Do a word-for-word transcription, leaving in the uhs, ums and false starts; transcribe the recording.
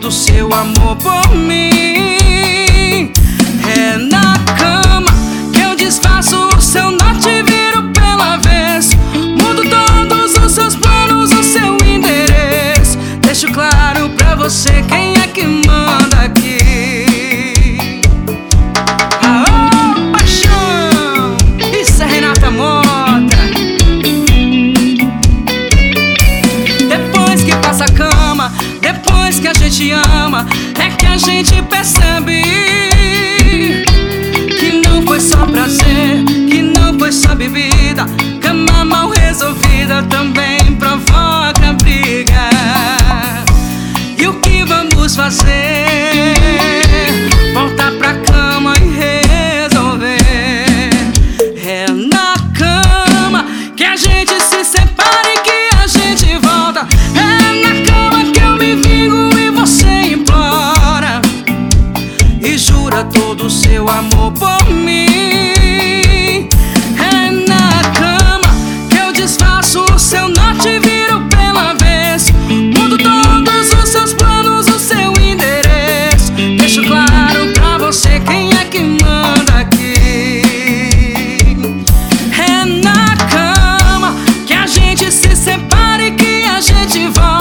todo o seu amor por mim. É na cama que eu desfaço o seu norte e viro pela avesso. Mudo todos os seus planos, o seu endereço. Deixo claro pra você quem é que manda aqui. Aô, paixão! Isso é Renata Mota. Depois que passa a cama, depois que a gente ama, é que a gente percebe que não foi só prazer, que não foi só bebida. Cama mal resolvida também provoca briga. E o que vamos fazer? Voltar pra cama e resolver. É na cama que a gente se separa e que a gente volta. É na cama que eu me vingo e você implora e jura todo o seu amor por mim. É na cama que eu desfaço o seu norte e viro pela avesso. Mudo todos os seus planos, o seu endereço. Deixo claro pra você quem é que manda aqui. É na cama que a gente se separa e que a gente volta.